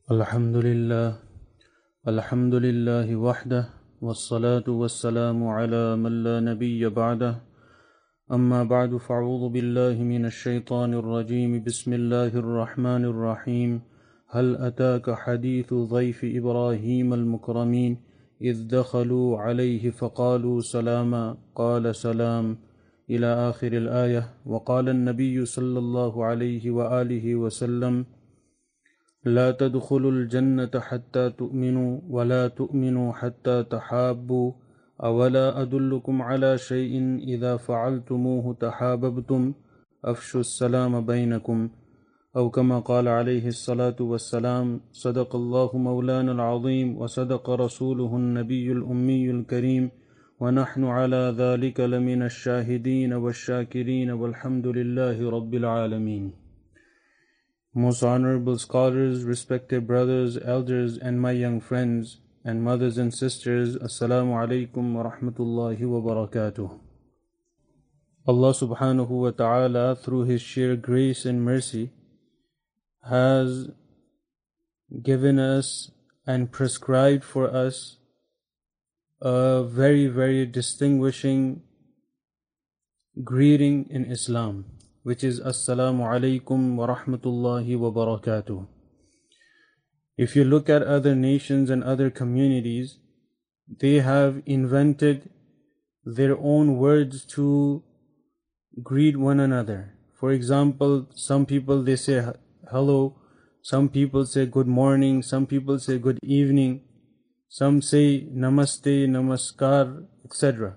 Alhamdulillah, Alhamdulillahi wahdah, wassalatu wassalamu ala man la nabiyya ba'dah. Amma ba'du fa'udhu billahi minash shaitanir rajim. Bismillahir rahmanir rahim. Hal ataka hadithu dhayfi Ibrahim al-mukramin إذ دخلوا عليه فقالوا سلاما قال سلام إلى آخر الآية. وقال النبي صلى الله عليه وآله وسلم لا تدخلوا الجنة حتى تؤمنوا ولا تؤمنوا حتى تحابوا أولا أدلكم على شيء إذا فعلتموه تحاببتم أفشوا السلام بينكم أو كما قال عليه الصلاة والسلام. صدق الله مولانا العظيم وصدق رسوله النبي الأمي الكريم ونحن على ذلك لمن الشاهدين والشاكرين والحمد لله رب العالمين. Most honorable scholars, respected brothers, elders, and my young friends, and mothers and sisters, Assalamu alaikum wa rahmatullahi wa barakatuh. Allah subhanahu wa ta'ala, through His sheer grace and mercy, has given us and prescribed for us a very, very distinguishing greeting in Islam, which is Assalamu alaikum wa rahmatullahi wa barakatuh. If you look at other nations and other communities, they have invented their own words to greet one another. For example, some people they say hello, some people say good morning, some people say good evening, some say namaste, namaskar, etc.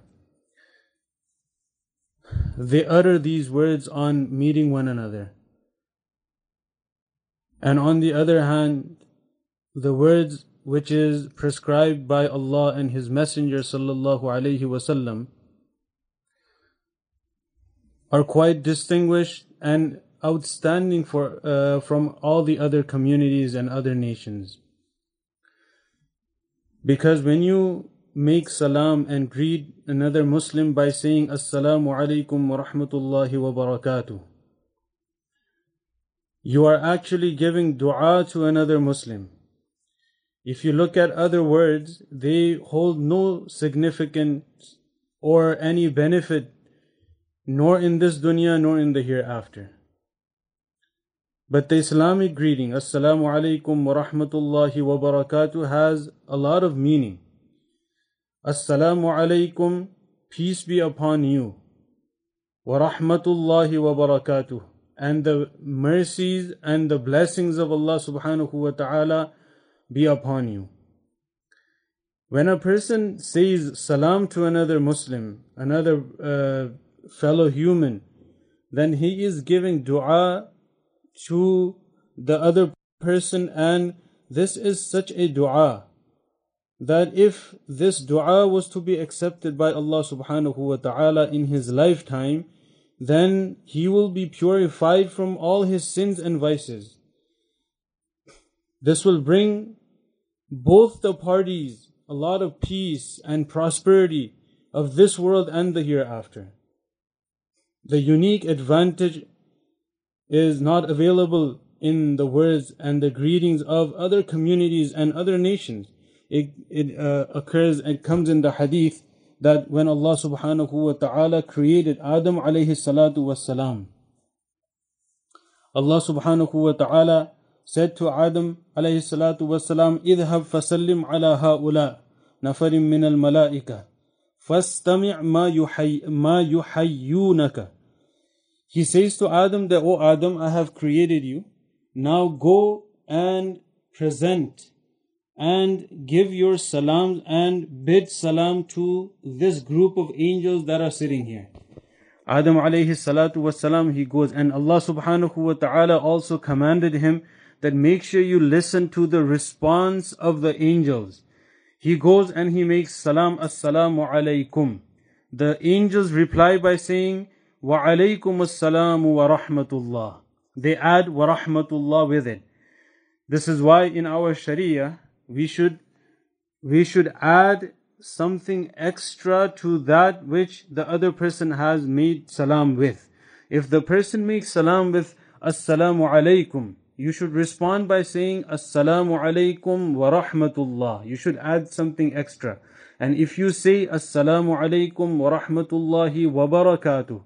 They utter these words on meeting one another. And on the other hand, the words which is prescribed by Allah and His Messenger sallallahu alaihi wasallam are quite distinguished and outstanding from all the other communities and other nations. Because when you make salam and greet another Muslim by saying Assalamu alaikum wa rahmatullahi wa barakatuh, you are actually giving dua to another Muslim. If you look at other words, they hold no significance or any benefit, nor in this dunya nor in the hereafter. But the Islamic greeting, Assalamu alaikum wa rahmatullahi wa barakatuh, has a lot of meaning. Assalamu alaikum, peace be upon you. Wa rahmatullahi wa barakatuh, and the mercies and the blessings of Allah subhanahu wa ta'ala be upon you. When a person says salam to another Muslim, another fellow human, then he is giving dua to the other person, and this is such a dua that if this dua was to be accepted by Allah subhanahu wa ta'ala in his lifetime, then he will be purified from all his sins and vices. This will bring both the parties a lot of peace and prosperity of this world and the hereafter. The unique advantage is not available in the words and the greetings of other communities and other nations. It occurs, it comes in the hadith that when Allah subhanahu wa ta'ala created Adam alayhi salatu wassalam, Allah subhanahu wa ta'ala said to Adam alayhi salatu wassalam, idhab fasallim ala ha'ula nafarim min al-malaika fastami' ma yuhayyunaka. He says to Adam that, O Adam, I have created you. Now go and present and give your salams and bid salam to this group of angels that are sitting here. Adam alayhi salatu wasalam, he goes, and Allah subhanahu wa ta'ala also commanded him that make sure you listen to the response of the angels. He goes and he makes salam, assalamu alaykum. The angels reply by saying, wa alaykum assalamu wa rahmatullah. They add wa rahmatullah with it. This is why in our Sharia, we should add something extra to that which the other person has made salam with. If the person makes salam with assalamu alaykum, you should respond by saying Assalamu alaikum wa rahmatullah. You should add something extra. And if you say Assalamu alaikum wa rahmatullahi wa barakatuh,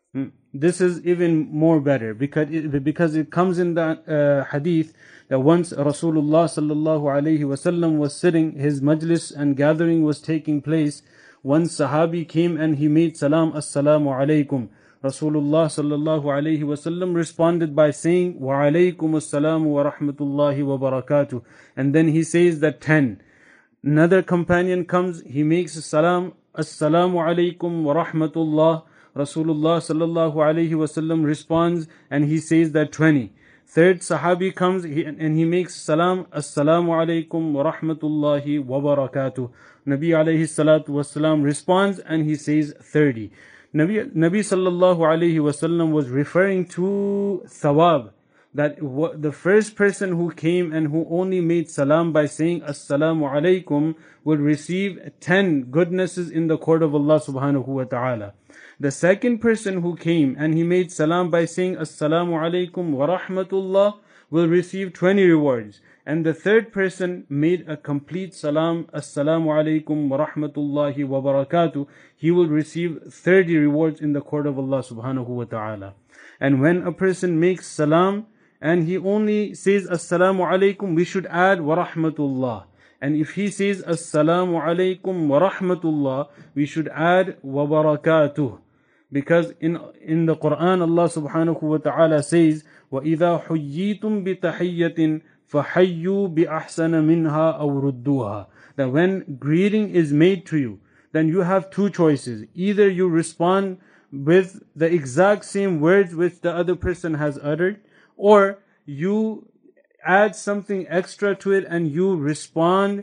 this is even more better, because it comes in the hadith that once Rasulullah sallallahu alaihi wasallam was sitting, his majlis and gathering was taking place. One Sahabi came and he made salam, Assalamu alaikum. Rasulullah sallallahu alaihi wasallam responded by saying, Wa alaikum assalamu wa rahmatullahi wa barakatuh. And then he says that 10. Another companion comes, he makes a salam, Assalamu alaikum wa rahmatullah. Rasulullah sallallahu alaihi wasallam responds and he says that 20. Third Sahabi comes and he makes salam, Assalamu alaikum wa rahmatullahi wa barakatuh. Nabi alayhi salatu wasalam responds and he says 30. Nabi sallallahu alayhi wasallam was referring to thawab, that the first person who came and who only made salam by saying Assalamu alaikum will receive 10 goodnesses in the court of Allah subhanahu wa ta'ala. The second person who came and he made salam by saying Assalamu alaikum wa rahmatullah will receive 20 rewards. And the third person made a complete salam, Assalamu alaikum wa rahmatullahi wa barakatuh. He will receive 30 rewards in the court of Allah subhanahu wa ta'ala. And when a person makes salam and he only says Assalamu alaikum, we should add wa rahmatullah. And if he says Assalamu alaikum wa rahmatullah, we should add wa barakatuh. Because in the Quran, Allah subhanahu wa ta'ala says, وَإِذَا حُيِّيتُم بِتَحِيَّةٍ فَحَيُّوا بِأَحْسَنَ مِنْهَا أَوْ رُدُّوهَا. That when greeting is made to you, then you have two choices. Either you respond with the exact same words which the other person has uttered, or you add something extra to it and you respond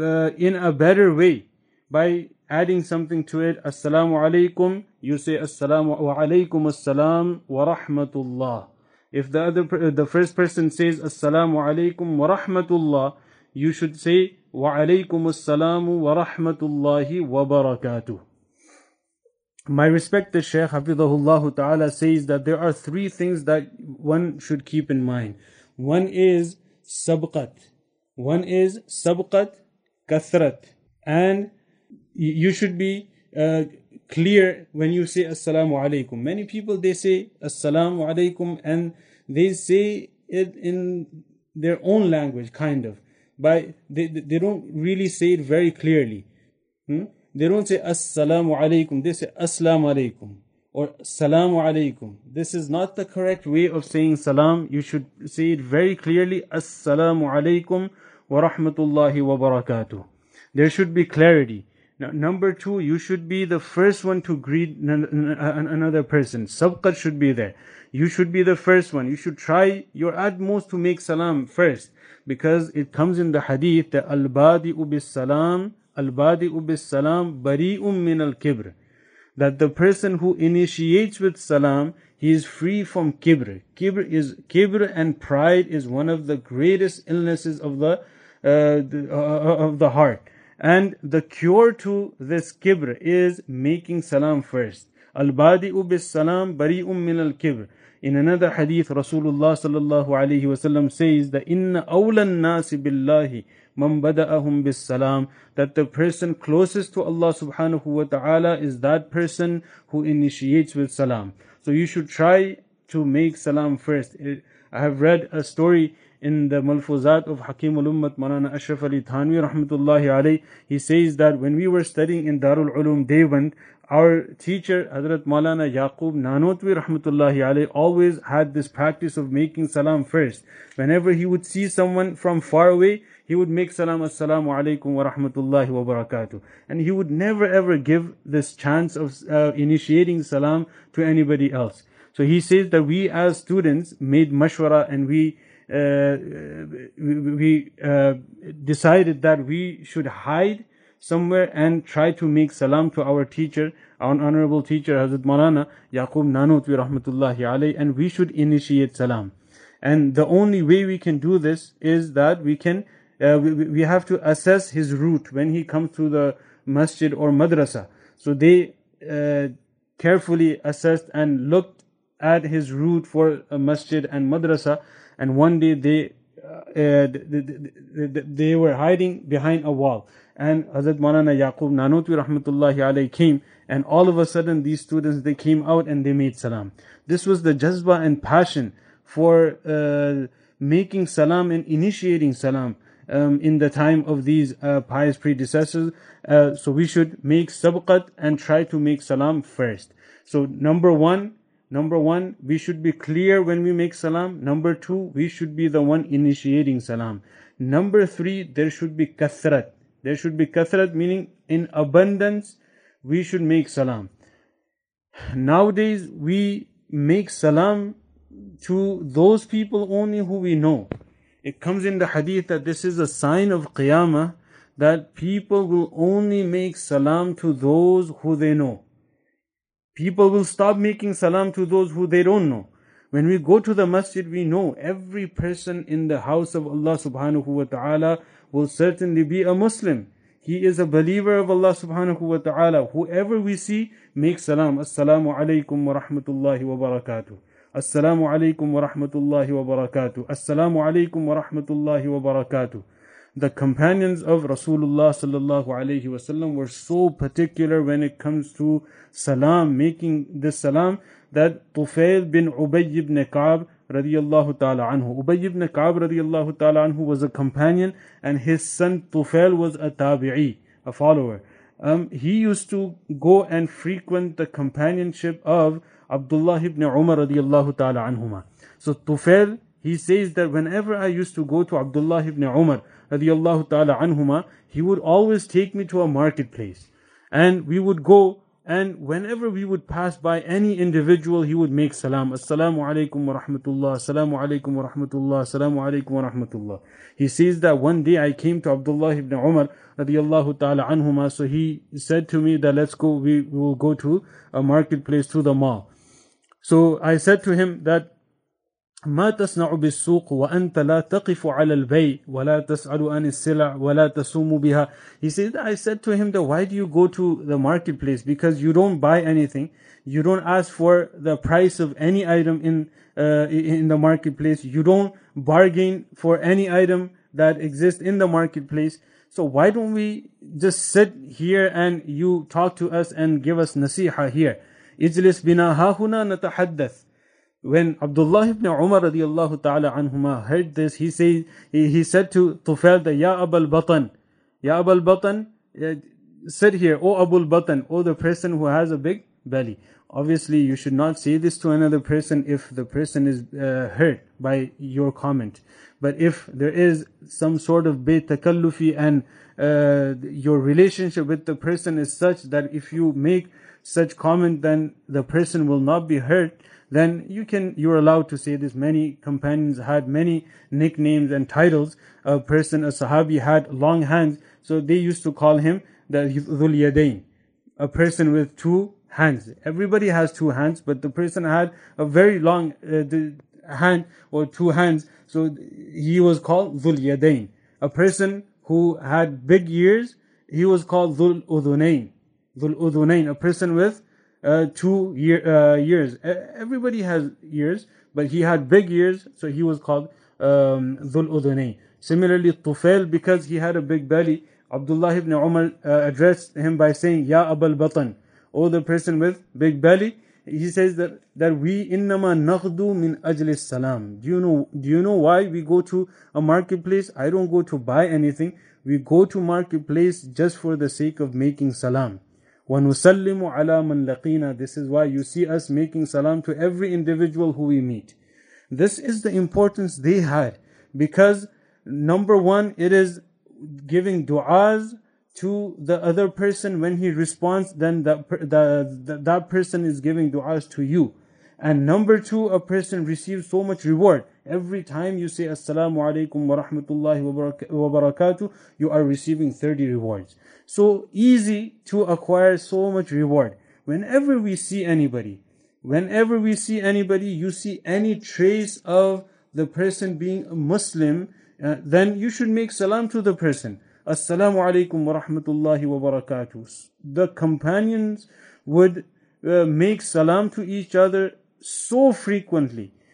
in a better way by adding something to it. Assalamu alaikum, you say Assalamu wa alaikum assalam wa rahmatullah. If the first person says Assalamu alaikum wa rahmatullah, you should say wa alaikum assalamu wa rahmatullahi wa barakatuh. My respected Shaykh Hafidhahullah Ta'ala says that there are three things that one should keep in mind. One is sabqat. One is sabqat, kathrat. And you should be clear when you say Assalamu alaikum. Many people, they say Assalamu alaikum and they say it in their own language, kind of. But they don't really say it very clearly. They don't say Assalamu alaikum, they say Assalamu alaikum or Salamu alaikum. This is not the correct way of saying salam. You should say it very clearly, Assalamu alaikum wa rahmatullahi wa barakatuh. There should be clarity. Now, number two, you should be the first one to greet another person. Sabqat should be there. You should be the first one. You should try your utmost to make salam first, because it comes in the hadith that al-badi'u bis-salam, al-badi'u bis-salam bari'un min al-kibr. That the person who initiates with salam, he is free from kibr. Kibr and pride is one of the greatest illnesses of the heart. And the cure to this kibr is making salam first. Al-badi'u bis-salam bari'un min al-kibr. In another hadith, Rasulullah sallallahu alayhi wasallam says that inna awlan nasi billahi man bada'ahum bis-salam, that the person closest to Allah subhanahu wa ta'ala is that person who initiates with salam. So you should try to make salam first. I have read a story in the Malfuzat of Hakim al-Ummat Maulana Ashraf Ali Thanwi rahmatullahi alayhi. He says that when we were studying in Darul Ulum Deoband, our teacher Hazrat Maulana Yaqub Nanotwi rahmatullahi alayhi always had this practice of making salam first. Whenever he would see someone from far away, he would make salam, Assalamu alaikum wa rahmatullahi wa barakatuh. And he would never ever give this chance of initiating salam to anybody else. So he says that we as students made mashwara and we decided that we should hide somewhere and try to make salam to our teacher, our honorable teacher Hazrat Maulana Yaqub Nanotwi rahmatullahi alayhi, and we should initiate salam. And the only way we can do this is that we have to assess his route when he comes to the masjid or madrasa. So they carefully assessed and looked at his route for a masjid and madrasa, and one day they were hiding behind a wall. And Hazrat Maulana Yaqub Nanotwi rahmatullahi alayhi came, and all of a sudden these students, they came out and they made salam. This was the jazba and passion for making salam and initiating salam in the time of these pious predecessors. So we should make sabqat and try to make salam first. So number one, we should be clear when we make salam. Number two, we should be the one initiating salam. Number three, there should be kathrat. There should be kathrat, meaning in abundance we should make salam. Nowadays we make salam to those people only who we know. It comes in the hadith that this is a sign of Qiyamah, that people will only make salam to those who they know. People will stop making salam to those who they don't know. When we go to the masjid, we know every person in the house of Allah subhanahu wa ta'ala will certainly be a Muslim. He is a believer of Allah subhanahu wa ta'ala. Whoever we see, make salam. Assalamu alaikum wa rahmatullahi wa barakatuh. Assalamu alaikum wa rahmatullahi wa barakatuh. Assalamu alaikum wa rahmatullahi wa barakatuh. The companions of Rasulullah sallallahu alayhi wasallam were so particular when it comes to salam, making this salam, that Tufail bin Ubay ibn Ka'b radiyallahu ta'ala anhu. Ubay ibn Ka'b radiyallahu ta'ala anhu was a companion, and his son Tufail was a tabi'i, a follower. He used to go and frequent the companionship of Abdullah ibn Umar radiyallahu ta'ala anhuma. So Tufail, he says that whenever I used to go to Abdullah ibn Umar radiyallahu ta'ala anhuma, he would always take me to a marketplace. And we would go, and whenever we would pass by any individual, he would make salam. Assalamu alaikum wa rahmatullah, assalamu alaikum wa rahmatullah, assalamu alaikum wa rahmatullah. He says that one day I came to Abdullah ibn Umar radiyallahu ta'ala anhuma, so he said to me that let's go, we will go to a marketplace, to the mall. So I said to him that ما تصنع بالسوق وأنت لا تقف على البيع ولا تسأل عن السلع ولا تصوم بها. He said, I said to him that why do you go to the marketplace? Because you don't buy anything. You don't ask for the price of any item in the marketplace. You don't bargain for any item that exists in the marketplace. So why don't we just sit here and you talk to us and give us nasiha here? اجلس بنا هاهنا نتحدث. When Abdullah ibn Umar radiyallahu ta'ala anhuma heard this, he said to Tufail that, Ya Abul Batan, Ya Abul Batan, sit here, O Abul Batan, O the person who has a big belly. Obviously, you should not say this to another person if the person is hurt by your comment. But if there is some sort of takallufi and your relationship with the person is such that if you make such comment, then the person will not be hurt, then you're allowed to say this. Many companions had many nicknames and titles. A Sahabi had long hands, so they used to call him the Dhul Yadain, a person with two hands. Everybody has two hands, but the person had a very long hand or two hands, so he was called Dhul Yadain. A person who had big ears, he was called Dhul Udhunain. Dhul Udhunain, a person with 2 ears. Everybody has ears, but he had big ears, so he was called Dhul Udhunain. Similarly, Tufail, because he had a big belly, Abdullah ibn Umar addressed him by saying, Ya Abul Batan, O the person with big belly. He says that we innama naghdu min ajli salam. Do you know why we go to a marketplace? I don't go to buy anything. We go to marketplace just for the sake of making salam. وَنُسَلِّمُ عَلَى مَنْ لَقِينَا. This is why you see us making salam to every individual who we meet. This is the importance they had, because number one, it is giving du'as to the other person. When he responds, then that person is giving du'as to you. And number two, a person receives so much reward. Every time you say Assalamu alaikum wa rahmatullahi wa barakatuh, you are receiving 30 rewards. So easy to acquire so much reward. Whenever we see anybody, you see any trace of the person being a Muslim, then you should make salam to the person. Assalamu alaikum wa rahmatullahi wa barakatuh. The companions would make salam to each other so frequently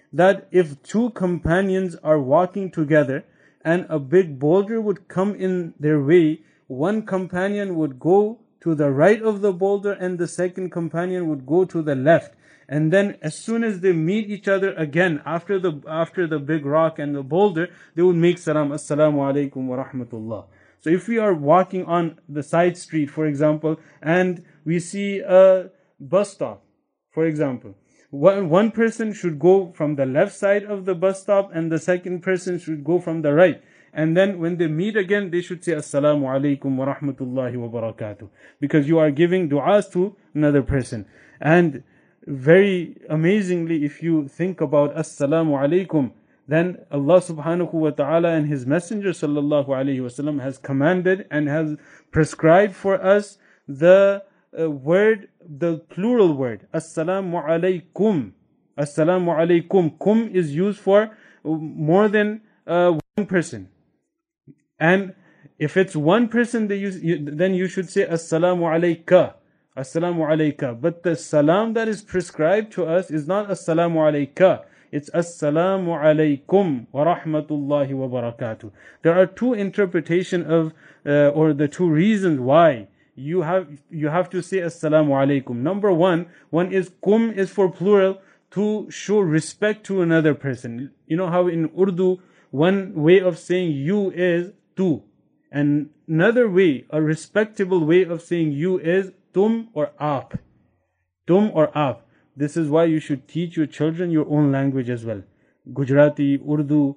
that if two companions are walking together and a big boulder would come in their way, one companion would go to the right of the boulder and the second companion would go to the left. And then as soon as they meet each other again, after the big rock and the boulder, they would make salam, assalamu alaikum wa rahmatullah. So if we are walking on the side street, for example, and we see a bus stop, for example, one person should go from the left side of the bus stop and the second person should go from the right. And then when they meet again, they should say assalamu alaikum wa rahmatullahi wa barakatuh, because you are giving du'as to another person. And very amazingly, if you think about assalamu alaikum, then Allah subhanahu wa ta'ala and His Messenger sallallahu alayhi wasallam has commanded and has prescribed for us the word, the plural word, assalamu alaikum. Assalamu alaikum. Kum is used for more than one person. And if it's one person, then you should say assalamu alayka. Assalamu alayka. But the salam that is prescribed to us is not assalamu alayka. It's assalamu alaykum wa rahmatullahi wa barakatuh. There are two interpretations of, or the two reasons why you have to say assalamu alaykum. Number one is kum is for plural, to show respect to another person. You know how in Urdu, one way of saying you is tu. And another way, a respectable way of saying you is tum or aap. Tum or aap. This is why you should teach your children your own language as well. Gujarati, Urdu,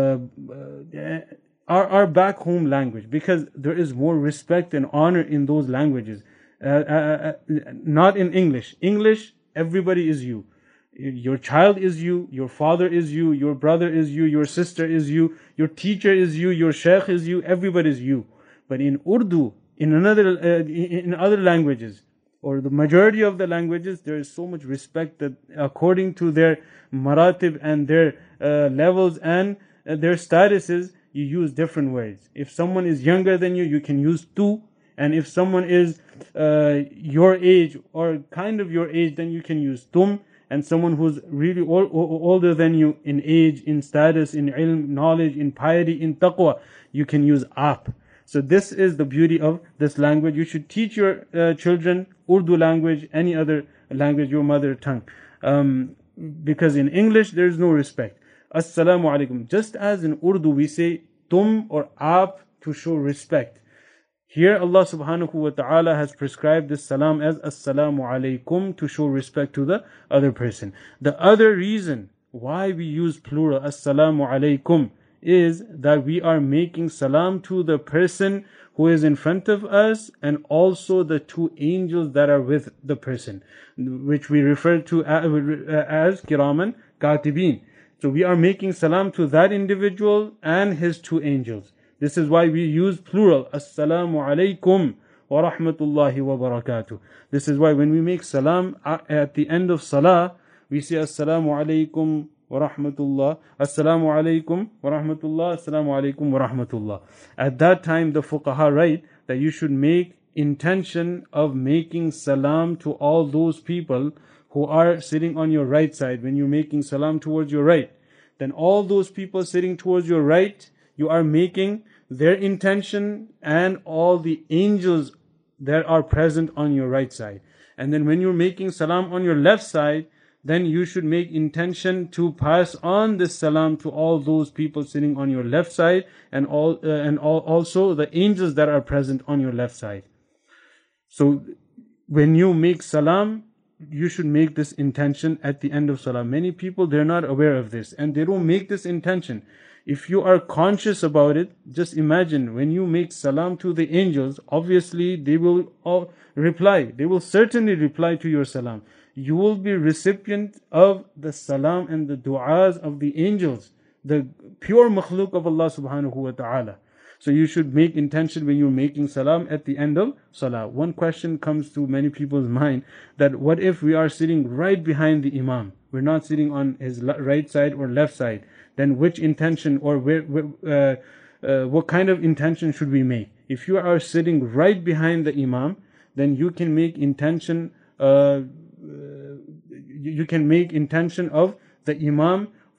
our back home language, because there is more respect and honor in those languages. Not in English. English, everybody is you. Your child is you, your father is you, your brother is you, your sister is you, your teacher is you, your sheikh is you, everybody is you. But in Urdu, in other languages, or the majority of the languages, there is so much respect that according to their maratib and their levels and their statuses, you use different words. If someone is younger than you, you can use tu. And if someone is your age or kind of your age, then you can use tum. And someone who's really older than you in age, in status, in ilm, knowledge, in piety, in taqwa, you can use aap. So this is the beauty of this language. You should teach your children Urdu language, any other language, your mother tongue. Because in English, there is no respect. Assalamu alaikum. Just as in Urdu we say tum or aap to show respect. Here Allah subhanahu wa ta'ala has prescribed this salam as assalamu alaikum to show respect to the other person. The other reason why we use plural assalamu alaikum is that we are making salam to the person who is in front of us and also the two angels that are with the person, which we refer to as kiraman katibin. So we are making salam to that individual and his two angels. This is why we use plural, assalamu alaikum wa rahmatullahi wa barakatuh. This is why when we make salam at the end of salah, we say assalamu alaikum wa rahmatullah, assalamu alaikum wa rahmatullah, assalamu alaikum wa rahmatullah. At that time, the fuqaha write that you should make intention of making salam to all those people who are sitting on your right side. When you're making salam towards your right, then all those people sitting towards your right, you are making their intention and all the angels that are present on your right side. And then when you're making salam on your left side, then you should make intention to pass on this salam to all those people sitting on your left side and also the angels that are present on your left side. So when you make salam, you should make this intention at the end of salam. Many people, they're not aware of this and they don't make this intention. If you are conscious about it, just imagine when you make salam to the angels, obviously they will all reply. They will certainly reply to your salam. You will be recipient of the salam and the du'as of the angels, the pure makhluk of Allah subhanahu wa ta'ala. So you should make intention when you're making salam at the end of salah. One question comes to many people's mind, that what if we are sitting right behind the imam? We're not sitting on his right side or left side. Then which intention or what kind of intention should we make? If you are sitting right behind the imam, then you can make intention of the imam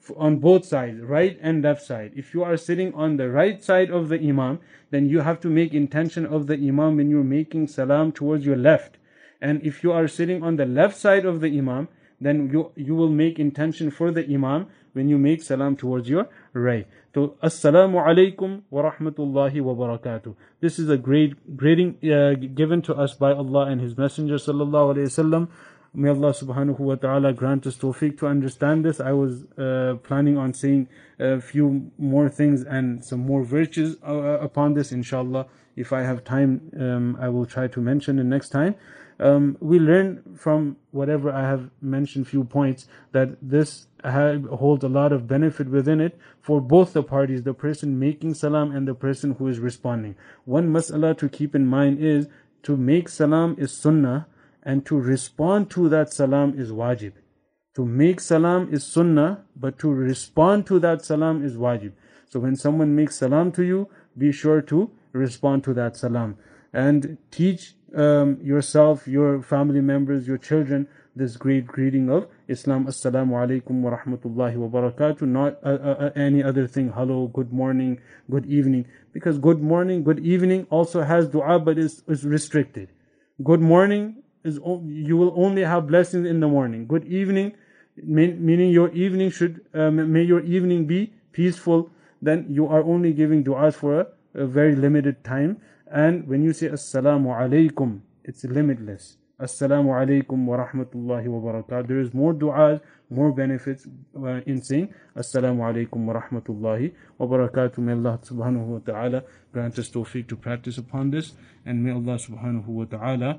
on both sides, right and left side. If you are sitting on the right side of the Imam, then you have to make intention of the Imam when you're making salam towards your left. And if you are sitting on the left side of the Imam, then you will make intention for the Imam when you make salam towards your right. So, Assalamu alaikum wa rahmatullahi wa barakatuh. This is a greeting given to us by Allah and His Messenger sallallahu alaihi wasallam. May Allah subhanahu wa ta'ala grant us tawfiq to understand this. I was planning on saying a few more things and some more virtues upon this, inshallah. If I have time, I will try to mention it next time. We learn from whatever I have mentioned, few points, that this holds a lot of benefit within it for both the parties, the person making salam and the person who is responding. One mas'ala to keep in mind is to make salam is sunnah, and to respond to that salam is wajib. To make salam is sunnah, but to respond to that salam is wajib. So when someone makes salam to you, be sure to respond to that salam. And teach yourself, your family members, your children, this great greeting of Islam. Assalamu alaikum wa rahmatullahi wa barakatuh. Not any other thing. Hello, good morning, good evening. Because good morning, good evening also has dua, but is restricted. Good morning you will only have blessings in the morning. Good evening, meaning your evening should, may your evening be peaceful. Then you are only giving du'as for a very limited time. And when you say Assalamu alaikum, it's limitless. Assalamu alaikum wa rahmatullahi wa barakatuh. There is more du'as, more benefits in saying Assalamu alaikum wa rahmatullahi wa barakatuh. May Allah subhanahu wa ta'ala grant us tawfiq to practice upon this. And may Allah subhanahu wa ta'ala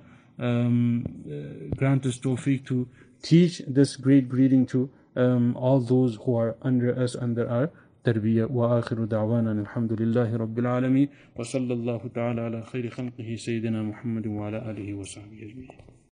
grant us tawfiq to teach this great greeting to all those who are under us, under our tarbiyah. Wa akhiru da'wana alhamdulillahi rabbil alameen wa sallallahu ta'ala ala khayri khalqihi sayyidina Muhammadin wa ala alihi wa sahbihi ajma'in.